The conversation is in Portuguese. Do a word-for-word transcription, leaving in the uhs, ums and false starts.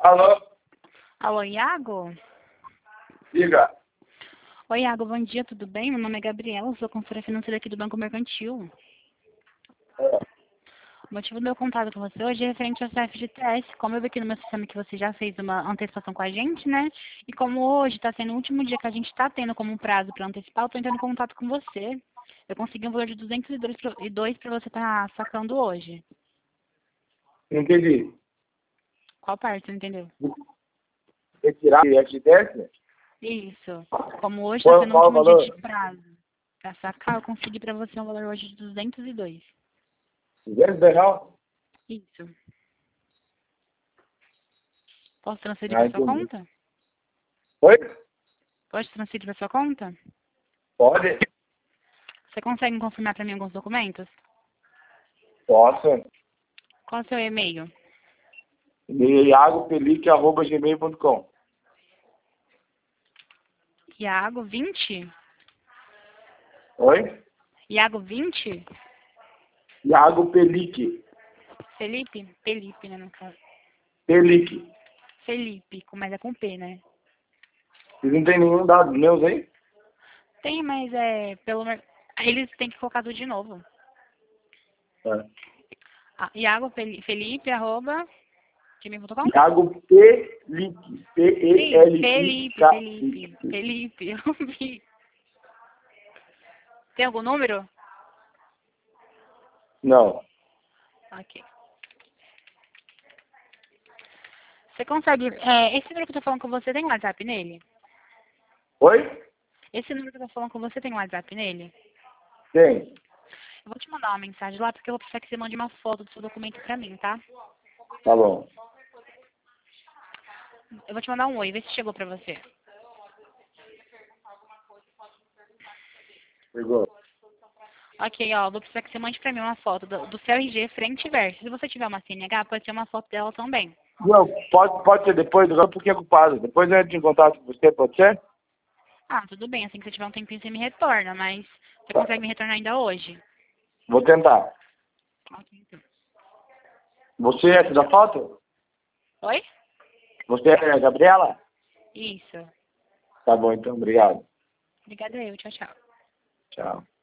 Alô? Alô, Iago? Diga. Oi, Iago, bom dia, tudo bem? Meu nome é Gabriela, sou consultora financeira aqui do Banco Mercantil. É. O motivo do meu contato com você hoje é referente ao C F G T S. Como eu vi aqui no meu sistema que você já fez uma antecipação com a gente, né? E como hoje está sendo o último dia que a gente está tendo como prazo para antecipar, eu estou entrando em contato com você. Eu consegui um valor de duzentos e dois para você estar sacando hoje. Não entendi. Qual parte, você não entendeu? Retirar o F G T S? Isso. Como hoje está Qual, sendo o qual o último dia valor? de prazo para sacar, eu consegui para você um valor hoje de duzentos e dois. duzentos reais? Isso. Posso transferir Ah, para sua entendi. conta? Oi? Pode transferir para sua conta? Pode? Você consegue confirmar para mim alguns documentos? Posso. Qual é o seu e-mail? iago pelic arroba gmail ponto com. Iago vinte? Oi? Iago vinte? Iago Pelic. Felipe? Felipe, né, no caso. Pelic. Felipe, começa com P, né? Vocês não tem nenhum dado meus aí? Tem, mas é pelo... mer- Eles têm que colocar tudo de novo. É. Ah, Iago Fel- Felipe, arroba, gmail ponto com? Iago Pelic. Sim, Felipe, P-E-L-I-C-K. Felipe, Felipe, eu vi. Tem algum número? Não. Ok. Você consegue... É, esse número que eu tô falando com você tem WhatsApp nele? Oi? Esse número que eu tô falando com você tem WhatsApp nele? Tem. Eu vou te mandar uma mensagem lá porque eu vou precisar que você mande uma foto do seu documento pra mim, tá? Tá bom. Eu vou te mandar um oi, vê se chegou pra você. Pegou. Ok, ó, vou precisar que você mande pra mim uma foto do, do seu R G frente e verso. Se você tiver uma C N H, pode ser uma foto dela também. Não, pode, pode ser depois, agora porque é ocupado. Depois eu entro em contato com você, pode ser? Ah, tudo bem, assim que você tiver um tempinho você me retorna, mas você Tá. consegue me retornar ainda hoje? Vou tentar. Ok, então. Você é da foto? Oi? Você é a Gabriela? Isso. Tá bom, então. Obrigado. Obrigada eu, tchau, tchau. Tchau.